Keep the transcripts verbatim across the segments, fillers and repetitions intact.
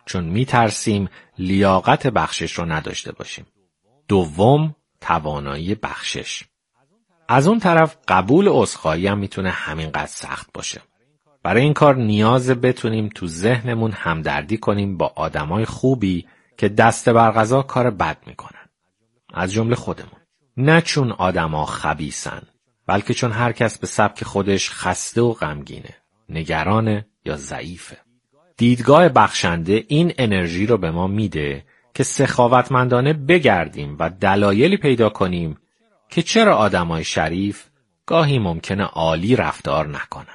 چون میترسیم لیاقت بخشش رو نداشته باشیم. دوم، توانایی بخشش. از اون طرف قبول عذرخواهی هم میتونه همینقدر سخت باشه. برای این کار نیازه بتونیم تو ذهنمون همدردی کنیم با آدمای خوبی که دست بر قضا کار بد میکنن. از جمله خودمون. نه چون آدما خبیثن، بلکه چون هر کس به سبک خودش خسته و غمگینه، نگرانه یا ضعیفه. دیدگاه بخشنده این انرژی رو به ما میده که سخاوتمندانه بگردیم و دلایلی پیدا کنیم که چرا آدمای شریف گاهی ممکنه عالی رفتار نکنن.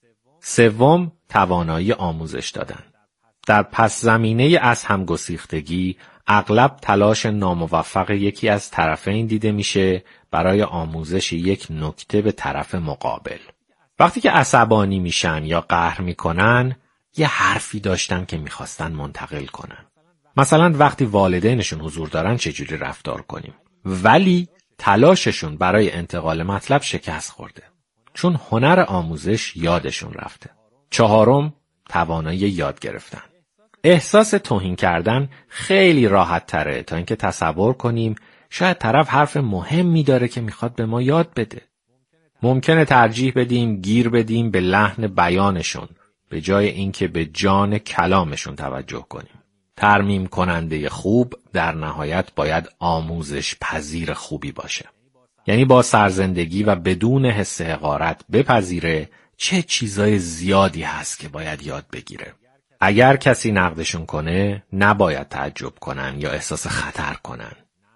سوم، توانایی آموزش دادن. در پس زمینه از همگسیختگی اغلب تلاش ناموفق یکی از طرفین دیده میشه برای آموزش یک نکته به طرف مقابل. وقتی که عصبانی میشن یا قهر میکنن، یه حرفی داشتن که میخواستن منتقل کنن. مثلا وقتی والدینشون حضور دارن چجوری رفتار کنیم. ولی تلاششون برای انتقال مطلب شکست خورده. چون هنر آموزش یادشون رفته. چهارم، توانایی یاد گرفتن. احساس توهین کردن خیلی راحت تره تا اینکه تصور کنیم شاید طرف حرف مهمی داره که میخواد به ما یاد بده. ممکنه ترجیح بدیم گیر بدیم به لحن بیانشون به جای اینکه به جان کلامشون توجه کنیم. ترمیم کننده خوب در نهایت باید آموزش پذیر خوبی باشه. یعنی با سرزندگی و بدون حس حقارت بپذیره چه چیزای زیادی هست که باید یاد بگیره. اگر کسی نقدشون کنه نباید تعجب کنن یا احساس خطر کنن.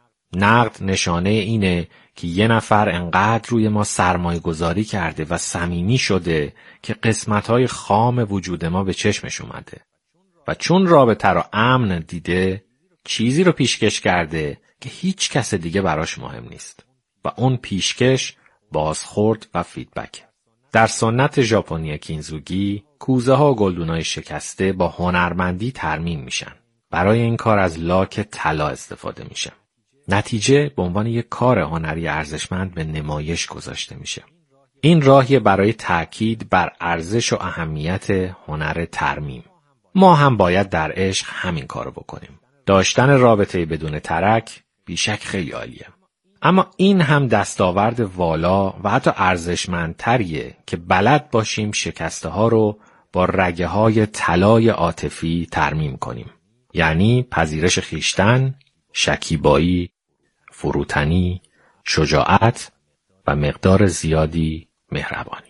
نقد نشانه اینه که یه نفر انقدر روی ما سرمایه گذاری کرده و صمیمی شده که قسمت‌های خام وجود ما به چشمش اومده و چون رابطه رو امن دیده چیزی رو پیشکش کرده که هیچ کس دیگه براش مهم نیست و اون پیشکش بازخورد و فیدبک. در سنت ژاپنی کینزوگی کوزه ها و گلدونای شکسته با هنرمندی ترمیم میشن. برای این کار از لاک طلا استفاده میشه. نتیجه به عنوان یک کار هنری ارزشمند به نمایش گذاشته میشه. این راهیه برای تأکید بر ارزش و اهمیت هنر ترمیم. ما هم باید در عشق همین کارو بکنیم. داشتن رابطه بدون ترک بیشک خیلی عالیه. اما این هم دستاورد والا و حتی ارزشمندتریه که بلد باشیم شکسته ها رو با رگه های طلای عاطفی ترمیم کنیم. یعنی پذیرش خویشتن، شکیبایی، فروتنی، شجاعت و مقدار زیادی مهربانی.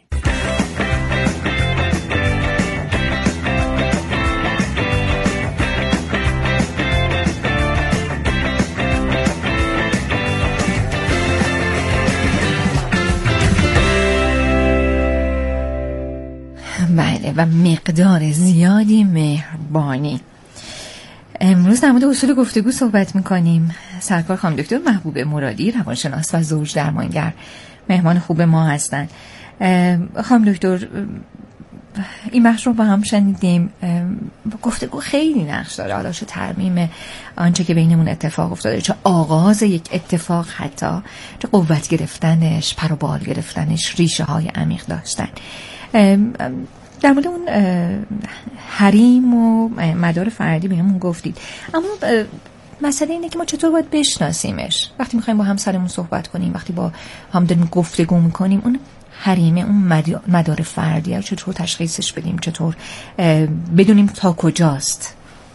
بله، و مقدار زیادی مهربانی. امروز در مورد اصول گفتگو صحبت می‌کنیم. سرکار خانم دکتر محبوب مرادی، روانشناس و زوج درمانگر، مهمان خوب ما هستند. خانم دکتر، این بخش رو با هم شنیدیم. گفتگو خیلی نقش داره، حالا چه ترمیم آنچه که بینمون اتفاق افتاده، چه آغاز یک اتفاق، حتی چه قوت گرفتنش، پر و بال گرفتنش، ریشه های عمیق داشتن. در مورد اون حریم و مدار فردی بهمون گفتید، اما مسئله اینه که ما چطور باید بشناسیمش وقتی میخوایم با همسرمون صحبت کنیم، وقتی با هم داریم گفتگو میکنیم، اون حریمه، اون مدار فردی چطور تشخیصش بدیم، چطور بدونیم تا کجاست؟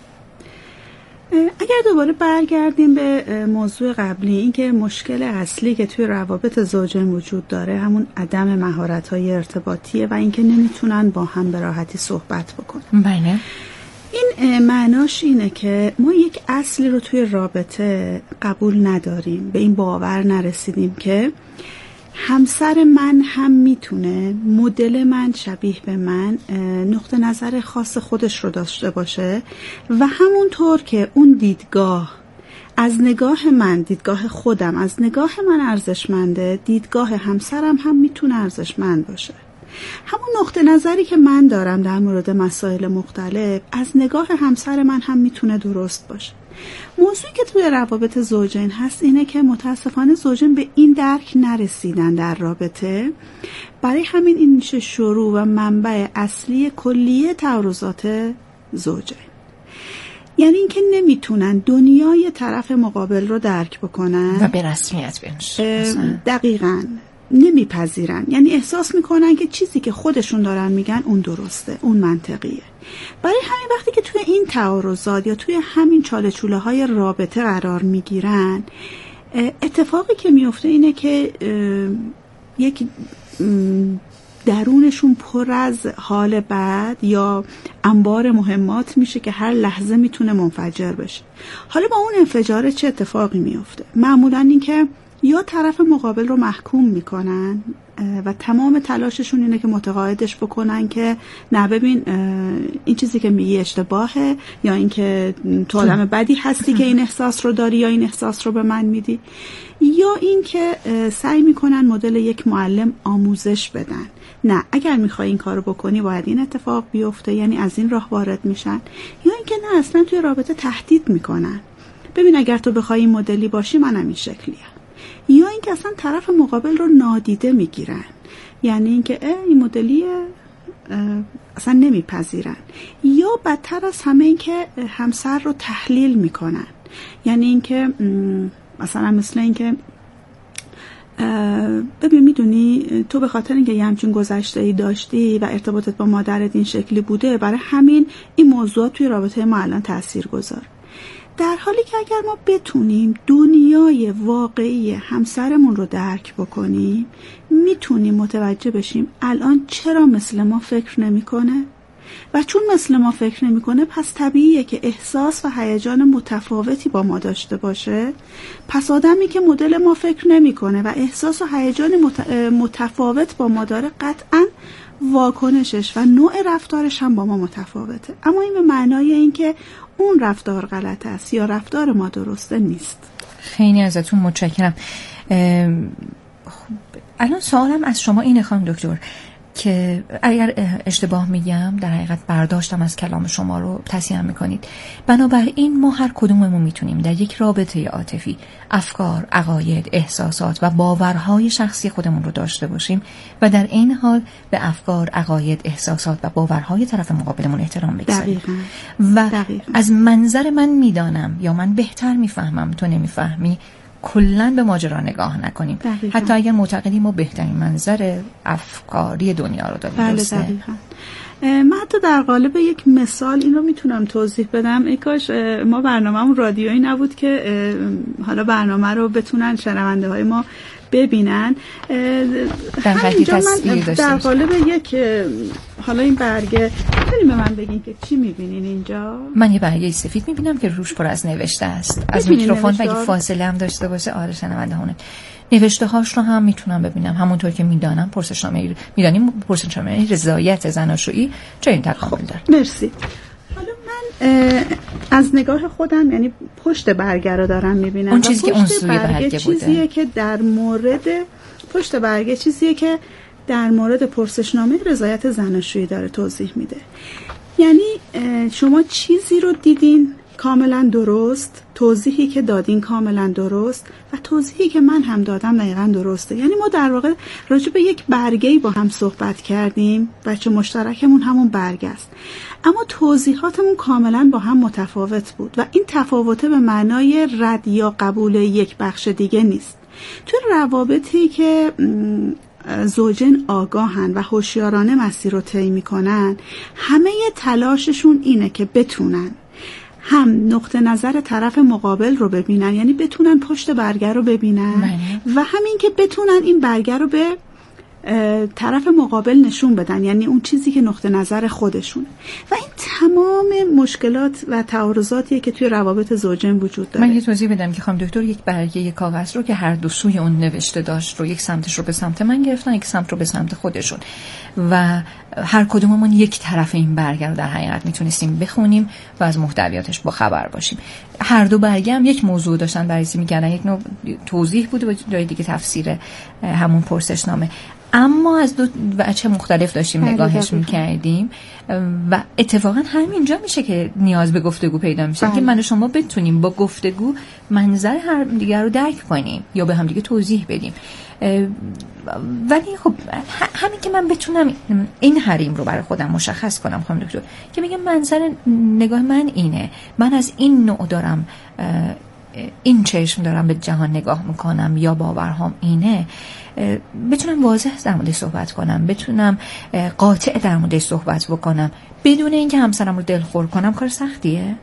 اگر دوباره برگردیم به موضوع قبلی، این که مشکل اصلی که توی روابط زوجین وجود داره همون عدم مهارت‌های ارتباطیه و اینکه نمیتونن با هم به راحتی صحبت بکنن. بله. این معناش اینه که ما یک اصلی رو توی رابطه قبول نداریم، به این باور نرسیدیم که همسر من هم میتونه مدل من، شبیه به من، نقطه نظر خاص خودش رو داشته باشه و همونطور که اون دیدگاه از نگاه من، دیدگاه خودم از نگاه من ارزشمنده، دیدگاه همسرم هم میتونه ارزشمند باشه. همون نقطه نظری که من دارم در مورد مسائل مختلف از نگاه همسر من هم میتونه درست باشه. موضوعی که توی روابط زوجین هست اینه که متاسفانه زوجین به این درک نرسیدن در رابطه، برای همین این میشه شروع و منبع اصلی کلیه تعارضات زوجین. یعنی اینکه نمیتونن دنیای طرف مقابل رو درک بکنن و به رسمیت بنشن. دقیقاً نمیپذیرن، یعنی احساس میکنن که چیزی که خودشون دارن میگن اون درسته، اون منطقیه. برای همین وقتی که توی این تعارضات یا توی همین چاله چوله های رابطه قرار میگیرن، اتفاقی که میفته اینه که یک درونشون پر از حال بد یا انبار مهمات میشه که هر لحظه میتونه منفجر بشه. حالا با اون انفجار چه اتفاقی میفته؟ معمولا این که یا طرف مقابل رو محکوم میکنن و تمام تلاششون اینه که متقاعدش بکنن که نه ببین این چیزی که میگی اشتباهه، یا اینکه تو آدم بدی هستی که این احساس رو داری یا این احساس رو به من میدی، یا اینکه سعی میکنن مدل یک معلم آموزش بدن، نه اگر میخوای این کارو بکنی باید این اتفاق بیفته، یعنی از این راه وارد میشن، یا اینکه نه اصلا توی رابطه تهدید میکنن، ببین اگر تو بخوای این مدلی باشی منم این شکلیم، یا اینکه اصلا طرف مقابل رو نادیده میگیرن، یعنی اینکه این مدلیه اصلا نمیپذیرن، یا بدتر از همه اینکه همسر رو تحلیل میکنن، یعنی اینکه مثلا مثل اینکه ببین میدونی تو به خاطر اینکه یه همچین گذشته‌ای داشتی و ارتباطت با مادرت این شکلی بوده، برای همین این موضوعات توی رابطه ما الان تأثیر گذار. در حالی که اگر ما بتونیم دنیای واقعی همسرمون رو درک بکنیم، میتونیم متوجه بشیم الان چرا مثل ما فکر نمیکنه، و چون مثل ما فکر نمیکنه پس طبیعیه که احساس و هیجان متفاوتی با ما داشته باشه. پس آدمی که مدل ما فکر نمیکنه و احساس و هیجان متفاوت با ما داره، قطعاً واکنشش و نوع رفتارش هم با ما متفاوته، اما این به معنای اینکه اون رفتار غلط است یا رفتار ما درسته نیست. خیلی ازتون متشکرم. خب الان سوالم از شما اینه خانم دکتر که اگر اشتباه میگم در حقیقت برداشتم از کلام شما رو تصحیح میکنید. بنابراین ما هر کدوممون میتونیم در یک رابطه عاطفی افکار، عقاید، احساسات و باورهای شخصی خودمون رو داشته باشیم و در این حال به افکار، عقاید، احساسات و باورهای طرف مقابلمون احترام بگذاریم. و دقیقاً. از منظر من میدانم یا من بهتر میفهمم تو نمیفهمی، کلن به ماجرا نگاه نکنیم. دقیقا. حتی اگر معتقدیم ما بهترین منظر افکاری دنیا رو داریم. بله دقیقاً. من حتی در قالب یک مثال این رو میتونم توضیح بدم. ای کاش ما برنامه‌مون رادیویی نبود که حالا برنامه رو بتونن شنونده های ما ببینن. همینجا من در قالب یک حالا این برگه میتونیم به من بگین که چی میبینین اینجا؟ من یه برگه سفید میبینم که روش پر از نوشته است. از میکروفون و اگه فاصله هم داشته باشه آره شنونده هونه نوشته هاش رو هم میتونم ببینم، همونطور که میدانم پرسشنامه میدانیم پرسشنامه رضایت زناشویی چه این تکامل داره. مرسی. حالا من از نگاه خودم یعنی پشت برگه رو دارم میبینم. اون چیزی که اون سوی برگه بوده چیزیه که در مورد پشت برگه چیزیه که در مورد پرسشنامه رضایت زناشویی داره توضیح میده. یعنی شما چیزی رو دیدین کاملا درست، توضیحی که دادین کاملا درست و توضیحی که من هم دادم دقیقا درسته. یعنی ما در واقع راجع به یک برگه‌ای با هم صحبت کردیم، بچه مشترکمون همون برگه است، اما توضیحاتمون کاملا با هم متفاوت بود و این تفاوته به معنای رد یا قبول یک بخش دیگه نیست. توی روابطی که زوجین آگاهن و هوشیارانه مسیر رو طی میکنن، همه تلاششون اینه که بتونن هم نقطه نظر طرف مقابل رو ببینن، یعنی بتونن پشت برگه رو ببینن معنی. و همین که بتونن این برگه رو به طرف مقابل نشون بدن، یعنی اون چیزی که نقطه نظر خودشونه. و این تمام مشکلات و تعارضاتیه که توی روابط زوجین وجود داره. من یه توضیح بدم که خانم دکتر یک برگه یک کاغذ رو که هر دو سوی اون نوشته داشت رو یک سمتش رو به سمت من گرفتن، یک سمت رو به سمت خودشون و هر کدوممون یک طرف این برگه رو در حقیقت میتونستیم بخونیم و از محتویاتش با خبر باشیم. هر دو برگه هم یک موضوع داشتن بررسی می‌کردن، یک نوع توضیح بود و جای دیگه تفسیر همون پرسشنامه، اما از دو وجه مختلف داشتیم نگاهش می‌کردیم و اتفاقی اتفاقا همینجا میشه که نیاز به گفتگو پیدا میشه بله. که من و شما بتونیم با گفتگو منظر هر دیگر رو درک کنیم یا به هم دیگه توضیح بدیم. ولی خب همین که من بتونم این حریم رو برای خودم مشخص کنم خانم دکتر که میگم منظر نگاه من اینه، من از این نوع دارم، این چشم دارم به جهان نگاه میکنم یا باورهام اینه، بتونم واضح در موردش صحبت کنم، بتونم قاطع در موردش صحبت بکنم بدون اینکه همسرم رو دلخور کنم. کار سختیه؟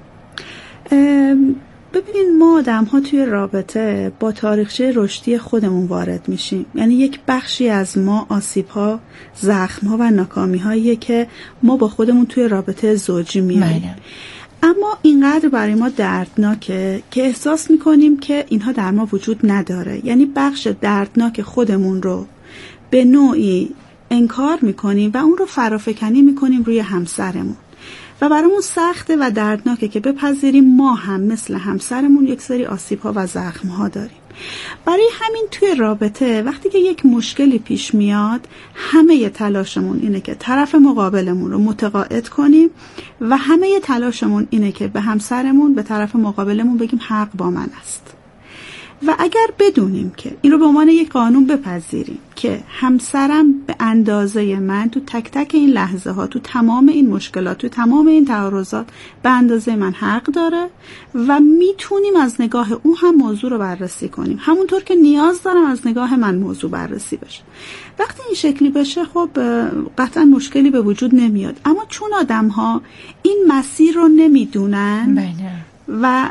ببینین ما آدم ها توی رابطه با تاریخچه رشدی خودمون وارد میشیم، یعنی یک بخشی از ما آسیب ها، زخم ها و ناکامی هاییه که ما با خودمون توی رابطه زوجی میاریم. اما اینقدر برای ما دردناکه که احساس میکنیم که اینها در ما وجود نداره، یعنی بخش دردناک خودمون رو به نوعی انکار میکنیم و اون رو فرافکنی میکنیم روی همسرمون و برامون سخته و دردناکه که بپذیریم ما هم مثل همسرمون یک سری آسیب ها و زخم ها داریم. برای همین توی رابطه وقتی که یک مشکلی پیش میاد همه تلاشمون اینه که طرف مقابلمون رو متقاعد کنیم و همه تلاشمون اینه که به همسرمون، به طرف مقابلمون بگیم حق با من است. و اگر بدونیم که این رو به عنوان یک قانون بپذیریم که همسرم به اندازه من تو تک تک این لحظه ها، تو تمام این مشکلات، تو تمام این تعارضات به اندازه من حق داره و میتونیم از نگاه او هم موضوع رو بررسی کنیم همونطور که نیاز دارم از نگاه من موضوع بررسی بشه. وقتی این شکلی بشه خب قطعا مشکلی به وجود نمیاد. اما چون آدم ها این مسیر رو نمیدونن بله. و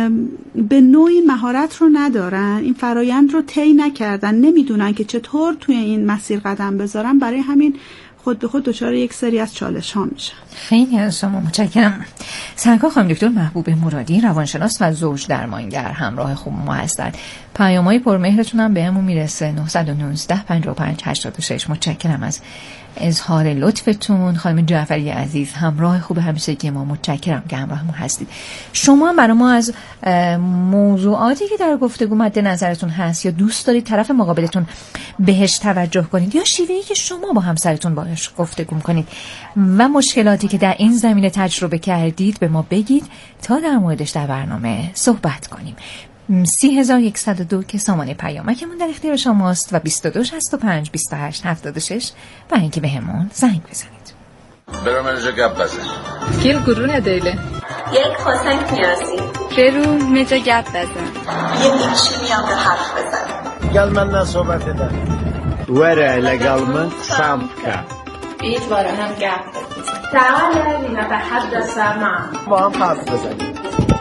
به نوعی مهارت رو ندارن، این فرایند رو طی نکردن، نمیدونن که چطور توی این مسیر قدم بذارن، برای همین خود به خود دچار یک سری از چالش ها میشن. خیلی از شما متشکرم. سرکار خانم دکتر محبوب مرادی، روانشناس و زوج درمانگر، همراه خوب ما هستند. پیام‌های پرمهرتون هم بهمون میرسه. نه یک نه پنج پنج هشت شش. متشکرم از اظهار لطفتون. خانم جعفری عزیز، همراه خوب همیشگی ما، متشکرم که همراهمون هستید. شما هم برای ما از موضوعاتی که در گفتگو مد نظرتون هست یا دوست دارید طرف مقابلتون بهش توجه کنید یا شیوهی که شما با همسرتون باهاش گفتگو کنید و مشکلاتی که در این زمینه تجربه کردید به ما بگید تا در موردش در برنامه صحبت کنیم. سی هزار یکصد و دو که سامانه پیامکمون در اختیار شماست و بیست و دو شصت و پنج بیست و هشت هفتاد و شش برای اینکه به همون زنگ بزنید. برام اینجا گپ بزن. گل گرونه دیله. یک خواستنگ نیازی. برو میجا گپ بزن. یه میکشی میام به حرف بزن. گل من نصوبت ادن. وره لگل من سامکا. بیت باره هم گپ بزن. تعالی لینا به حد سما. با هم حرف بزنیم.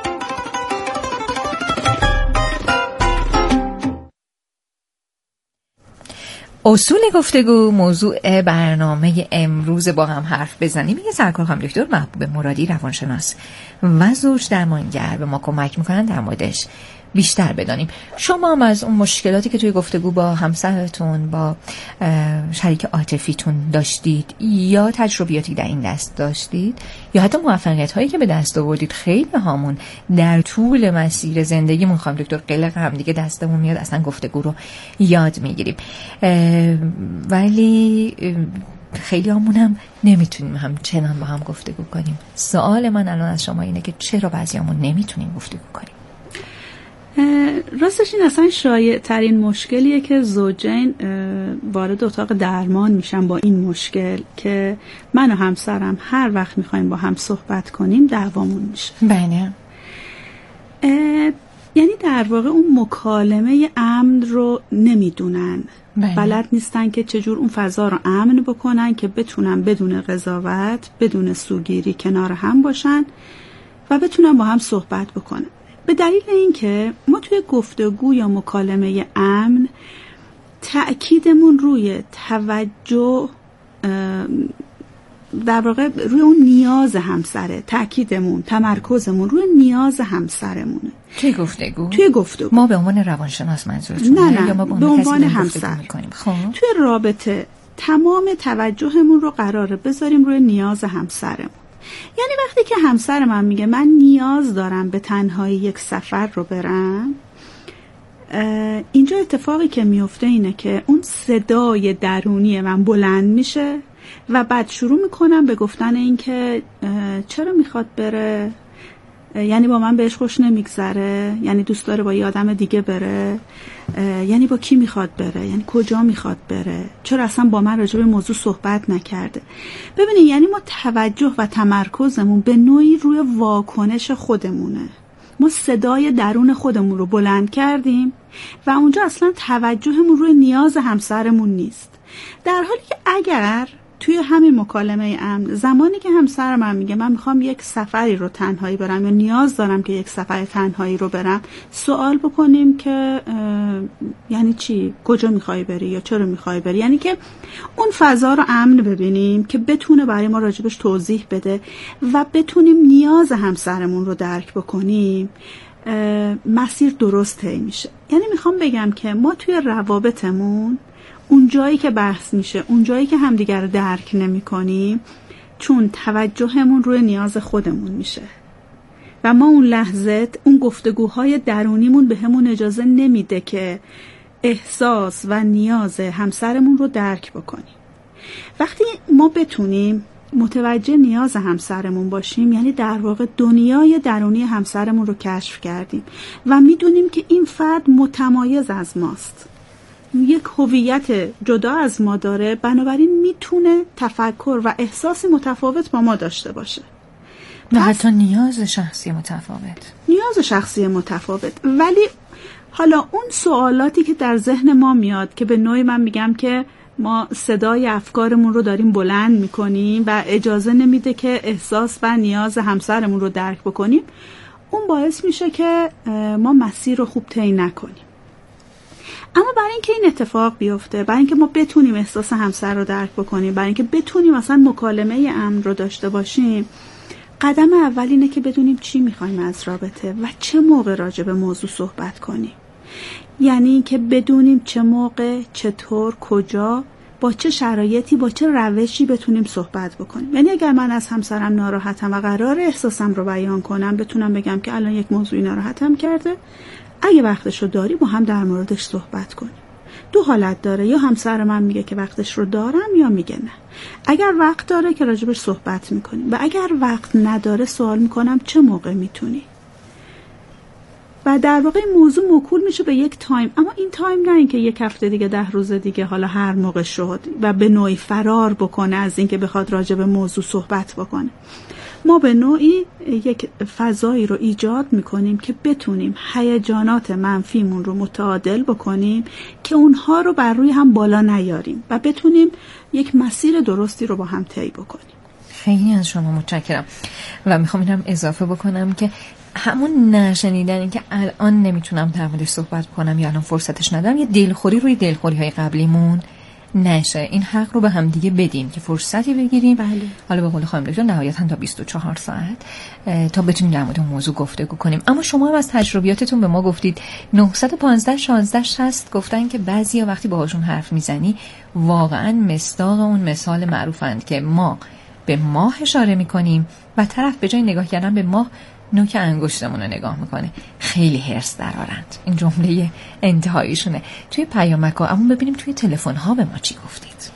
اصول گفتگو موضوع برنامه امروز با هم حرف بزنیم. میگه سرکار خانم دکتر محبوب مرادی، روانشناس و زوج درمانگر، به ما کمک میکنن در موردش بیشتر بدانیم. شما هم از اون مشکلاتی که توی گفتگو با همسرتون، با شریک عاطفیتون داشتید یا تجربیاتی در این دست داشتید یا حتی موفقیت هایی که به دست آوردید، خیلی هامون در طول مسیر زندگیمون خانم دکتر قلق هم دیگه دستمون میاد اصلا گفتگو رو یاد میگیریم، ولی خیلی همون هم نمیتونیم همچنان با هم گفتگو کنیم. سوال من الان از شما اینه که چرا بعضی همون نمیتونیم گفتگو کنیم؟ راستش این اصلا شایع ترین مشکلیه که زوجین وارد اتاق درمان میشن با این مشکل که من و همسرم هر وقت میخوایم با هم صحبت کنیم دعوامون میشه. بله. یعنی در واقع اون مکالمه امن رو نمیدونن، بله. بلد نیستن که چجور اون فضا رو امن بکنن که بتونن بدون قضاوت، بدون سوگیری کنار هم باشن و بتونن با هم صحبت بکنن. به دلیل اینکه ما توی گفتگو یا مکالمه امن تأکیدمون روی توجه، در واقع روی اون نیاز همسره، تأکیدمون، تمرکزمون روی نیاز همسرمونه. توی گفتگو؟ توی گفتگو ما به عنوان روانشناس منظورتون؟ نه نه، یا ما به عنوان همسر. خب توی رابطه تمام توجهمون رو قراره بذاریم روی نیاز همسرمون. یعنی وقتی که همسر من میگه من نیاز دارم به تنهایی یک سفر رو برم، اینجا اتفاقی که میفته اینه که اون صدای درونی من بلند میشه و بعد شروع میکنم به گفتن این که چرا میخواد بره، یعنی با من بهش خوش نمیگذره، یعنی دوست داره با یه آدم دیگه بره، یعنی با کی میخواد بره، یعنی کجا میخواد بره، چرا اصلا با من راجع به موضوع صحبت نکرده. ببینید یعنی ما توجه و تمرکزمون به نوعی روی واکنش خودمونه. ما صدای درون خودمون رو بلند کردیم و اونجا اصلا توجهمون روی نیاز همسرمون نیست. در حالی که اگر توی همین مکالمه امن زمانی که همسر من میگه من میخوام یک سفری رو تنهایی برم یا نیاز دارم که یک سفر تنهایی رو برم، سوال بکنیم که یعنی چی؟ کجا میخوای بری یا چرا میخوای بری؟ یعنی که اون فضا رو امن ببینیم که بتونه برای ما راجبش توضیح بده و بتونیم نیاز همسرمون رو درک بکنیم. مسیر درست طی میشه. یعنی میخوام بگم که ما توی روابطمون اون جایی که بحث میشه، اون جایی که همدیگر رو درک نمی کنیم، چون توجهمون روی نیاز خودمون میشه و ما اون لحظه اون گفتگوهای درونیمون به همون اجازه نمیده که احساس و نیاز همسرمون رو درک بکنیم. وقتی ما بتونیم متوجه نیاز همسرمون باشیم، یعنی در واقع دنیای درونی همسرمون رو کشف کردیم و میدونیم که این فرد متمایز از ماست، یک هویت جدا از ما داره، بنابراین میتونه تفکر و احساس متفاوت با ما داشته باشه و حتی نیاز شخصی متفاوت نیاز شخصی متفاوت ولی حالا اون سوالاتی که در ذهن ما میاد که به نوعی من میگم که ما صدای افکارمون رو داریم بلند میکنیم و اجازه نمیده که احساس و نیاز همسرمون رو درک بکنیم، اون باعث میشه که ما مسیر رو خوب طی نکنیم. اما برای اینکه این اتفاق بیفته، برای اینکه ما بتونیم احساس همسر رو درک بکنیم، برای اینکه بتونیم مثلا مکالمه امن رو داشته باشیم، قدم اول اینه که بدونیم چی میخوایم از رابطه و چه موقع راجع به موضوع صحبت کنیم. یعنی که بدونیم چه موقع، چطور، کجا، با چه شرایطی، با چه روشی بتونیم صحبت بکنیم. یعنی اگر من از همسرم ناراحتم و قرار احساسم رو بیان کنم، بتونم بگم که الان یک موضوعی ناراحتم کرده، اگه وقتش رو داری با هم در موردش صحبت کنیم. دو حالت داره، یا همسر من میگه که وقتش رو دارم یا میگه نه. اگر وقت داره که راجبش صحبت میکنیم و اگر وقت نداره سوال میکنم چه موقع میتونی. و در واقع این موضوع موکول میشه به یک تایم، اما این تایم نه اینکه یک هفته دیگه، ده روز دیگه، حالا هر موقع شد و به نوعی فرار بکنه از اینکه بخواد راجع به موضوع صحبت بکنه. ما به نوعی یک فضایی رو ایجاد میکنیم که بتونیم هیجانات منفیمون رو متعادل بکنیم که اونها رو بر روی هم بالا نیاریم و بتونیم یک مسیر درستی رو با هم طی بکنیم. خیلی از شما متشکرم و میخوام اینم اضافه بکنم که همون نشنیدن این که الان نمیتونم در موردش صحبت کنم یا الان فرصتش ندارم، یه دلخوری روی دلخوری های قبلیمون نشه. این حق رو به هم دیگه بدیم که فرصتی بگیریم. بله. حالا به قول خانم دکتر نهایتاً تا بیست و چهار ساعت تا بتونیم در مورد موضوع گفتگو کنیم. اما شما هم از تجربیاتتون به ما گفتید نه یک پنج شانزده شصت گفتن که بعضیا وقتی باهاشون حرف میزنی واقعاً مصداق اون مثال معروفند که ما به ماه اشاره میکنیم و طرف به جای نگاه کردن به ماه نوک انگشتمون رو نگاه میکنه. خیلی هرس درارند. این جمله انتهاییشونه توی پیامک‌ها. اما ببینیم توی تلفن‌ها به ما چی گفتید.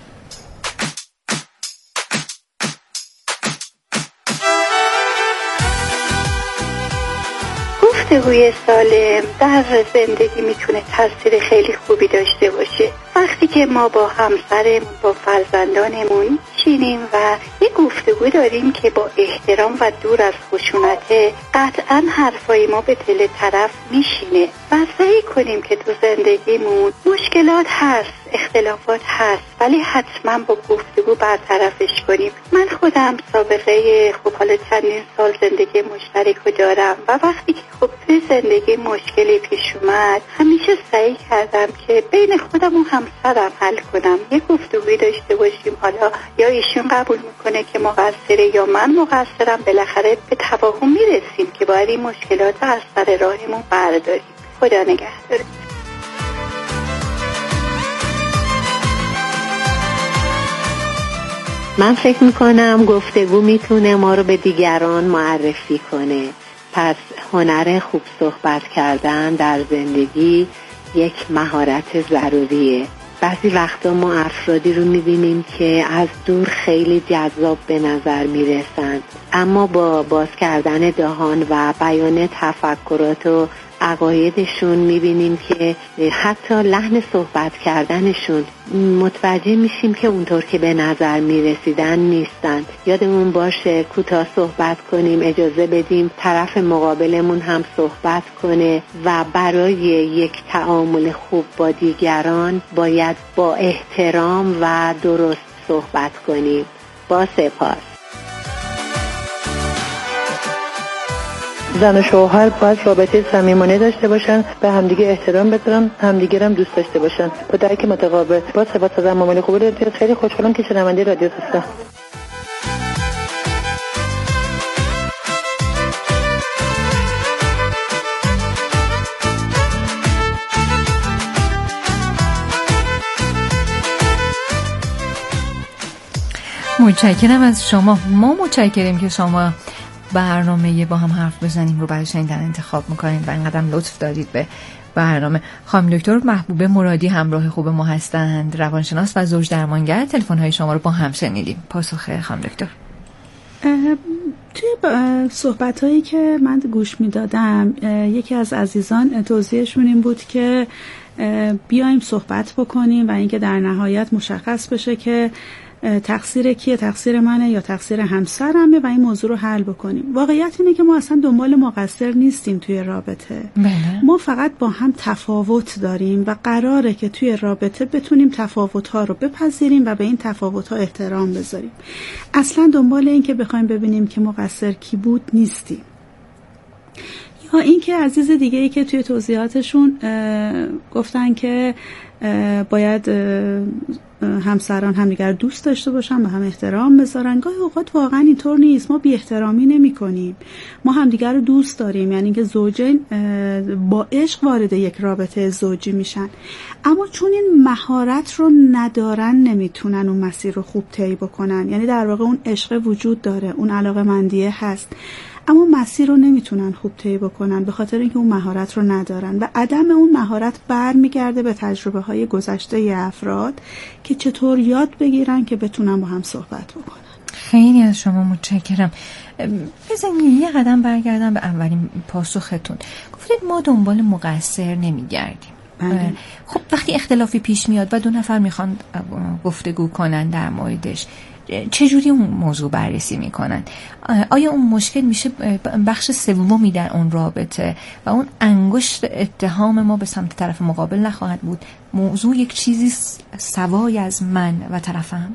گفتگوی سالم در زندگی میتونه تاثیر خیلی خوبی داشته باشه. وقتی که ما با همسرمون، با فرزندانمون چینیم و یه گفتگو داریم که با احترام و دور از خشونته، قطعا حرفای ما به دل طرف میشینه و سعی کنیم که تو زندگیمون مشکلات هست، اختلافات هست، ولی حتما با گفتگو برطرفش کنیم. من خودم سابقه خب حالا چندین سال زندگی مشترک رو دارم و وقتی که خب توی زندگی مشکلی پیش اومد همیشه سعی کردم که بین خودم و همسرم حل کنم، یه گفتگوی داشته باشیم. حالا یا ایشون قبول میکنه که مقصره یا من مقصرم، بالاخره به تفاهم میرسیم که باید این مشکلات از سر راهمون برداریم. خدا نگهدار. من فکر میکنم گفتگو میتونه ما رو به دیگران معرفی کنه. پس هنر خوب صحبت کردن در زندگی یک مهارت ضروریه. بعضی وقتا ما افرادی رو میبینیم که از دور خیلی جذاب به نظر میرسند، اما با باز کردن دهان و بیان تفکرات و عقایدشون میبینیم که حتی لحن صحبت کردنشون متوجه میشیم که اونطور که به نظر میرسیدن نیستند. یادمون باشه کوتاه صحبت کنیم، اجازه بدیم طرف مقابلمون هم صحبت کنه و برای یک تعامل خوب با دیگران باید با احترام و درست صحبت کنیم. با سپاس. زن و شوهر باید رابطه صمیمانه داشته باشن، به همدیگه احترام بذارن، همدیگه هم دوست داشته باشن با درک متقابل. با سپاس از معامله خوب رادیو. خیلی خوشحالم که شنونده رادیو هستم. متشکرم از شما. ما متشکریم که شما برنامه با هم حرف بزنیم رو برای شنیدن انتخاب میکنید و اینقدر لطف دارید به برنامه. خانم دکتر محبوبه مرادی همراه خوب ما هستند، روانشناس و زوج درمانگر. تلفن های شما رو با هم شنیدیم. پاسخ خانم دکتر. توی صحبت هایی که من گوش میدادم یکی از عزیزان توضیحشون این بود که بیایم صحبت بکنیم و اینکه در نهایت مشخص بشه که تقصیر کیه، تقصیر منه یا تقصیر همسرمه و این موضوع رو حل بکنیم. واقعیت اینه که ما اصلا دنبال مقصر نیستیم توی رابطه. بله. ما فقط با هم تفاوت داریم و قراره که توی رابطه بتونیم تفاوت‌ها رو بپذیریم و به این تفاوت‌ها احترام بذاریم. اصلا دنبال این که بخوایم ببینیم که مقصر کی بود نیستیم. یا این که عزیز دیگه ای که توی توضیحاتشون گفتن که باید همسران همدیگر دوست داشته باشن، به هم احترام بذارن. گاهی اوقات واقعا اینطور نیست. ما بی احترامی نمی کنیم، ما همدیگر رو دوست داریم، یعنی که زوجین با عشق وارد یک رابطه زوجی میشن، اما چون این مهارت رو ندارن نمیتونن اون مسیر رو خوب طی بکنن. یعنی در واقع اون عشق وجود داره، اون علاقه‌مندیه هست، اما مسیر رو نمیتونن خوب طی بکنن به خاطر اینکه اون مهارت رو ندارن و عدم اون مهارت برمیگرده به تجربه های گذشته ی افراد که چطور یاد بگیرن که بتونن با هم صحبت بکنن. خیلی از شما متشکرم. بزنید یه قدم برگردم به اولین پاسختون. گفتید ما دنبال مقصر نمیگردیم. بله. خب وقتی اختلافی پیش میاد و دو نفر میخوان گفتگو کنن در موردش، چجوری اون موضوع بررسی میکنن؟ آیا اون مشکل میشه بخش سومی در اون رابطه و اون انگشت اتهام ما به سمت طرف مقابل نخواهد بود؟ موضوع یک چیزی سوای از من و طرفم؟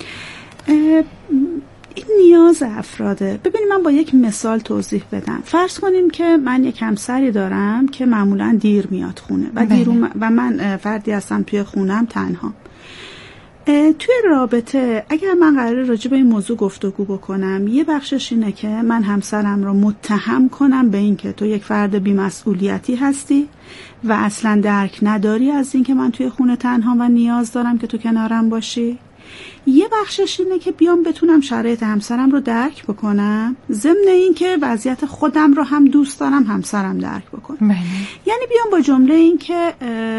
این نیاز افراده. ببینید من با یک مثال توضیح بدم. فرض کنیم که من یک همسری دارم که معمولا دیر میاد خونه و دیر و من فردی هستم توی خونم تنها. توی رابطه اگر من قراره راجع به این موضوع گفتگو بکنم، یه بخشش اینه که من همسرم رو متهم کنم به این که تو یک فرد بی‌مسئولیتی هستی و اصلا درک نداری از این که من توی خونه تنها و نیاز دارم که تو کنارم باشی. یه بخشش اینه که بیام بتونم شرایط همسرم رو درک بکنم، ضمن این که وضعیت خودم رو هم دوست دارم همسرم درک بکنم. یعنی بیام با جمله این که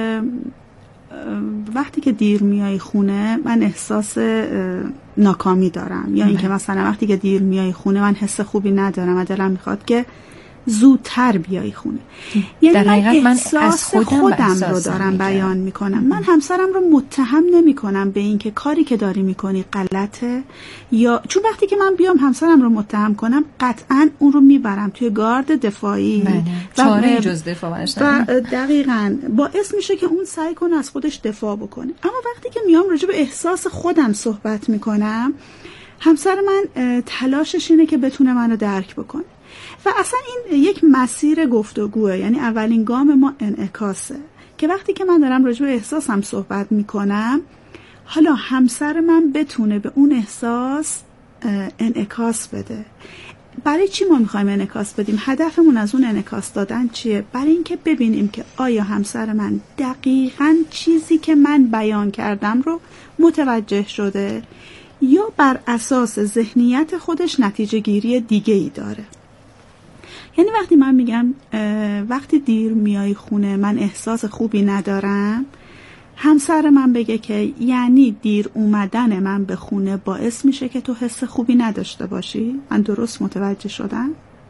وقتی که دیر میای خونه من احساس ناکامی دارم، یا اینکه مثلا وقتی که دیر میای خونه من حس خوبی ندارم و دلم میخواد که زودتر بیای خونه. یعنی من احساس من از خودم, خودم رو دارم بیان میکنم. من همسرم رو متهم نمی کنم به این که کاری که داری میکنی غلطه، یا چون وقتی که من بیام همسرم رو متهم کنم قطعا اون رو میبرم توی گارد دفاعی چاره جز دفاع و دقیقاً باعث میشه که اون سعی کنه از خودش دفاع بکنه. اما وقتی که میام راجع به احساس خودم صحبت میکنم، همسر من تلاشش اینه که بتونه منو درک بکنه و اصلا این یک مسیر گفتگوه. یعنی اولین گام ما انعکاسه که وقتی که من دارم راجع به احساسم صحبت میکنم، حالا همسر من بتونه به اون احساس انعکاس بده. برای چی ما میخوایم انعکاس بدیم؟ هدفمون از اون انعکاس دادن چیه؟ برای اینکه ببینیم که آیا همسر من دقیقاً چیزی که من بیان کردم رو متوجه شده یا بر اساس ذهنیت خودش نتیجه گیری دیگه ای داره. یعنی وقتی من میگم وقتی دیر میای خونه من احساس خوبی ندارم، همسر من بگه که یعنی دیر اومدن من به خونه باعث میشه که تو حس خوبی نداشته باشی؟ من درست متوجه شدم؟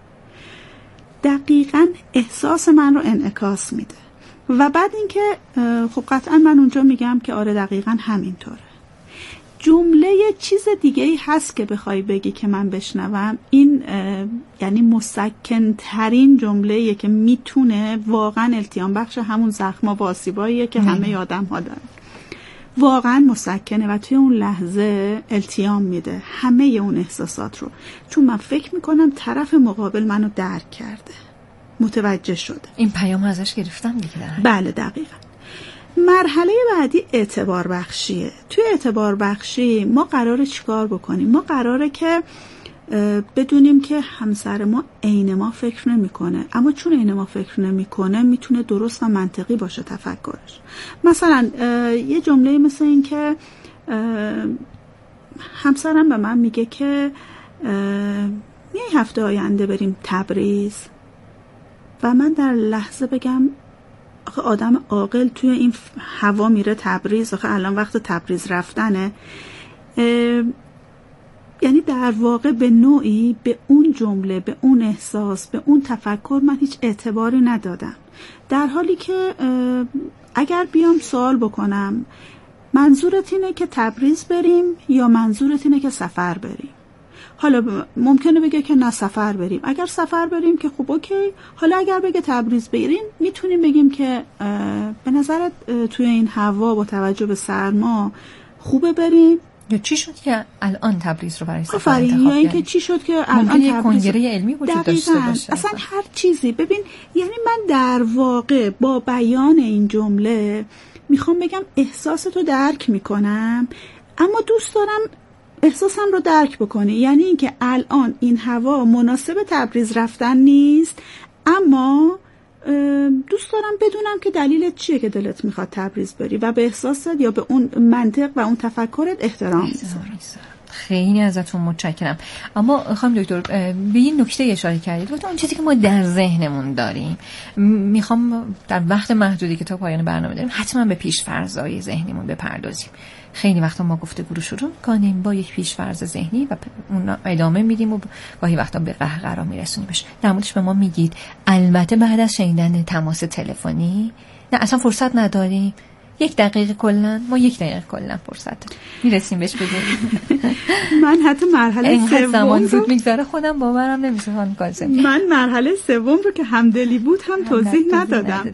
دقیقاً احساس من رو انعکاس میده. و بعد اینکه خب قطعا من اونجا میگم که آره دقیقاً همینطوره. جمله چیز دیگه ای هست که بخوای بگی که من بشنوم، این یعنی مسکن ترین جمله‌ایه که میتونه واقعا التیام بخش همون زخما و آسیباییه که همه آدم ها دارن. واقعا مسکنه و توی اون لحظه التیام میده همه اون احساسات رو، چون من فکر میکنم طرف مقابل منو درک کرده، متوجه شده. این پیام ازش گرفتم دیگه. بله دقیقاً. مرحله بعدی اعتبار بخشیه. توی اعتبار بخشی ما قراره چیکار بکنیم؟ ما قراره که بدونیم که همسر ما عین ما فکر نمیکنه، اما چون عین ما فکر نمیکنه میتونه درست و منطقی باشه تفکرش. مثلا یه جمله مثل این که همسرم به من میگه که یه هفته آینده بریم تبریز و من در لحظه بگم آخه آدم عاقل توی این هوا میره تبریز؟ آخه الان وقت تبریز رفتنه. یعنی در واقع به نوعی به اون جمله، به اون احساس، به اون تفکر من هیچ اعتباری ندادم، در حالی که اگر بیام سوال بکنم منظورت اینه که تبریز بریم یا منظورت اینه که سفر بریم؟ حالا ممکنه بگه که نه سفر بریم. اگر سفر بریم که خب اوکی. حالا اگر بگه تبریز بریم، میتونیم بگیم که به نظرت توی این هوا با توجه به سرما خوبه بریم؟ یا چی شد که الان تبریز رو برای سفر انتخاب کردیم؟ یا اینکه چی شد که الان تبریز ممکنه کنگره علمی وجود داشته باشه. اصلا هر چیزی. ببین یعنی من در واقع با بیان این جمله میخوام بگم احساستو درک میکنم، اما دوست دارم احساسم رو درک بکنی. یعنی اینکه الان این هوا مناسب تبریز رفتن نیست، اما دوست دارم بدونم که دلیلت چیه که دلت میخواد تبریز بری و به احساست یا به اون منطق و اون تفکرت احترام میذارم. خیلی ازتون متشکرم. اما خانم دکتر به این نکته اشاره کردید، گفتم اون چیزی که ما در ذهنمون داریم، میخوام در وقت محدودی که تا پایان برنامه داریم حتما به پیش‌فرض‌های ذهنیمون بپردازیم. خیلی وقتا ما گفتگو رو شروع کنیم با یک پیش‌فرض ذهنی و اون ادامه میدیم و گاهی وقتا به قهقرا میرسونیمش. در موردش به ما میگید البته بعد از شنیدن تماس تلفنی نه اصلا فرصت نداریم، یک دقیقه کلا ما یک دقیقه کلا فرصت میرسیم بهش بگیم. من حتی مرحله سوم زمان زود میگذره خودم باورم نمیشه خانم کاظمی. من مرحله سوم رو که همدلی بود هم توضیح ندادم،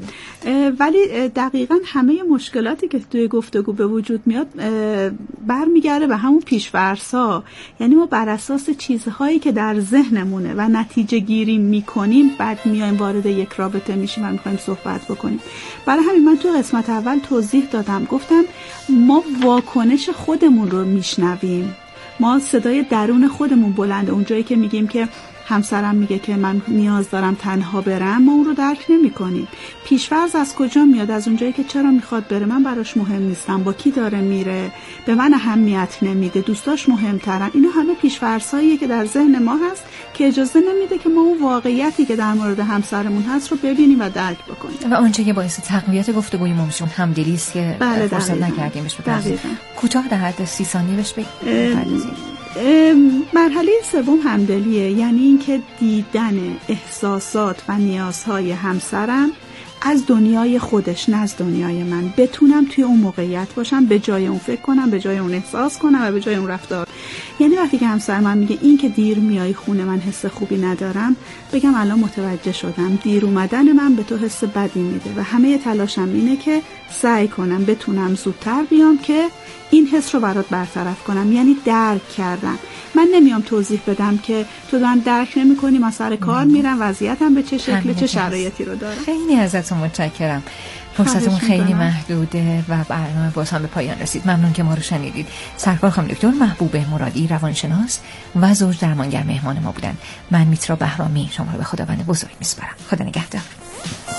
ولی دقیقاً همه مشکلاتی که توی گفتگو به وجود میاد برمیگرده به همون پیش‌فرض‌ها. یعنی ما بر اساس چیزهایی که در ذهنمونه و نتیجه گیری میکنیم بعد میایم وارد یک رابطه میشیم و میخوایم صحبت بکنیم. برای همین من تو قسمت اول توضیح دادم، گفتم ما واکنش خودمون رو میشنویم، ما صدای درون خودمون بلنده. اونجایی که میگیم که همسرم میگه که من نیاز دارم تنها برم، ما اون رو درک نمی کنیم. پیش‌فرض از کجا میاد؟ از اونجایی که چرا میخواد بره، من براش مهم نیستم، با کی داره میره، به من اهمیت نمیده، دوستاش مهمترن. اینا همه پیش‌فرض‌هاییه که در ذهن ما هست که اجازه نمیده که ما اون واقعیتی که در مورد همسرمون هست رو ببینیم و درک بکنیم. و اونچه که باعث تقویت گفتگوی ما میشه همدلی است که بله فرصت دقیقا. نکردیم بهش بپردازیم. کوتاه در حد سی ثانیه بهش بپردازیم. مرحله سوم همدلیه، یعنی اینکه دیدن احساسات و نیازهای همسرم از دنیای خودش نه از دنیای من، بتونم توی اون موقعیت باشم، به جای اون فکر کنم، به جای اون احساس کنم و به جای اون رفتار. یعنی وقتی که همسر من میگه این که دیر میای خونه من حس خوبی ندارم، بگم الان متوجه شدم دیر اومدن من به تو حس بدی میده و همه تلاشم اینه که سعی کنم بتونم زودتر بیام که این حس رو برات برطرف کنم. یعنی درک کردن. من نمیام توضیح بدم که تو دارن درک نمی کنی، من سر کار میرم، وضعیتم به چه شکل، چه شرایطی رو دارم. خیلی ازتون متشکرم. فرصتمون خیلی محدوده و برنامه باز هم به پایان رسید. ممنون که ما رو شنیدید. سرکار خانم دکتر محبوبه مرادی روانشناس و زوج درمانگر مهمان ما بودن. من میترا بهرامی شما رو به خداوند بزرگ میسپارم. خدا نگهدار.